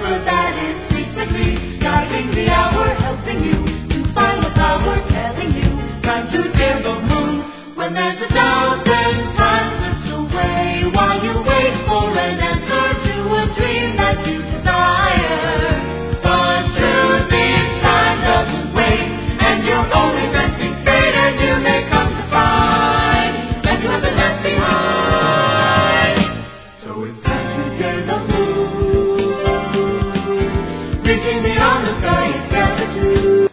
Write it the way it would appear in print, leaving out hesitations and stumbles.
power that is secretly guiding the hour, helping you to find the power, telling you time to feel the moon when there's a doubt.